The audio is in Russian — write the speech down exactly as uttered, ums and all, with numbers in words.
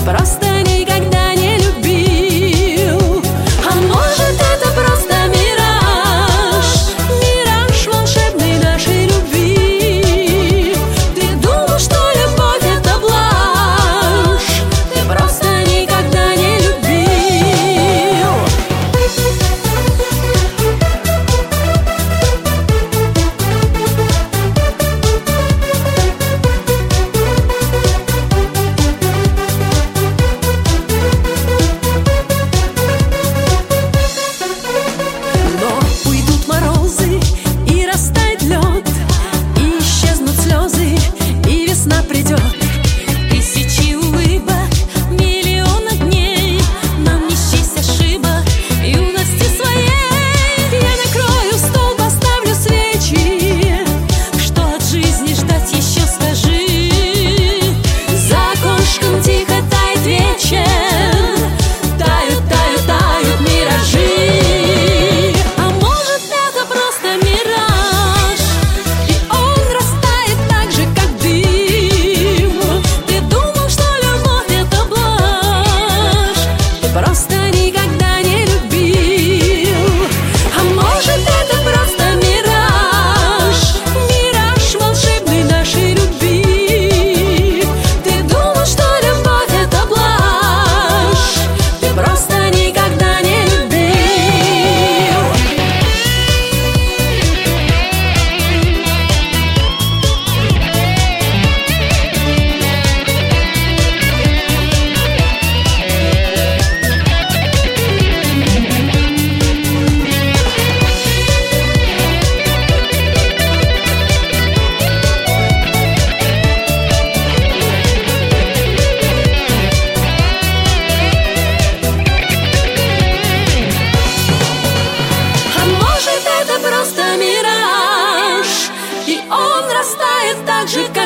просто никогда не любил. А может, это просто мираж, мираж волшебной нашей любви. Ты думал, что любовь — это блажь, ты просто никогда не любил. Но уйдут морозы, и растает лед, и исчезнут слезы, и весна придет. Тысячи улыбок, миллионы дней, нам не счесть ошибок юности своей. Я накрою стол, поставлю свечи, что от жизни ждать еще, скажи. За окошком тихо тает вечер, тают, тают, тают миражи. А может, это просто мираж, и он растает так же, как дым. Ты думал, что любовь — это блажь, ты просто никогда не любил. А может, это просто мираж, мираж волшебной нашей любви. Ты думал, что любовь — это блажь, ты просто никогда не любил. А может, это просто мираж, и он растает так же, как